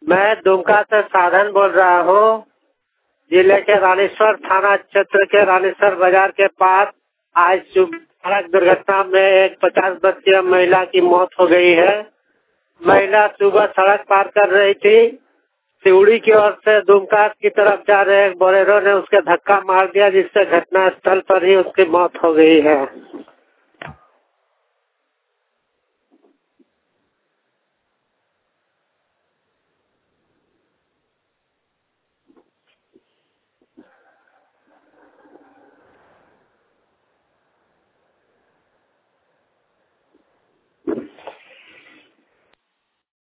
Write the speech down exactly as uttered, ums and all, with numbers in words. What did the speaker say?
मैं दुमका से साधन बोल रहा हूँ। जिले के रानीश्वर थाना क्षेत्र के रानीश्वर बाजार के पास आज सुबह सड़क दुर्घटना में एक पचास वर्षीय महिला की मौत हो गई है। महिला सुबह सड़क पार कर रही थी। सिउड़ी की ओर से दुमका की तरफ जा रहे एक बोलेरो ने उसके धक्का मार दिया, जिससे घटना स्थल पर ही उसकी मौत हो गई है।